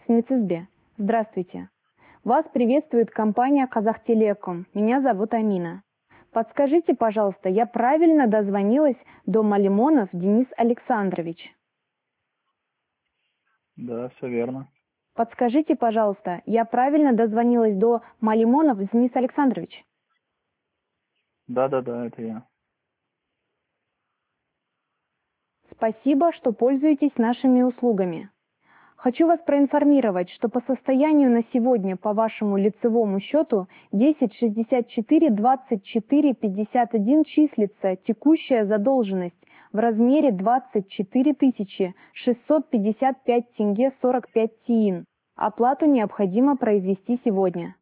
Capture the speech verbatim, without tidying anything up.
Смицизбе. Здравствуйте. Вас приветствует компания Казахтелеком. Меня зовут Амина. Подскажите, пожалуйста, я правильно дозвонилась до Малимонов Денис Александрович? Да, все верно. Подскажите, пожалуйста, я правильно дозвонилась до Малимонов Денис Александрович? Да, да, да, это я. Спасибо, что пользуетесь нашими услугами. Хочу вас проинформировать, что по состоянию на сегодня по вашему лицевому счету десять шестьдесят четыре двадцать четыре пятьдесят один числится текущая задолженность в размере двадцать четыре тысячи шестьсот пятьдесят пять тенге сорок пять тиын. Оплату необходимо произвести сегодня.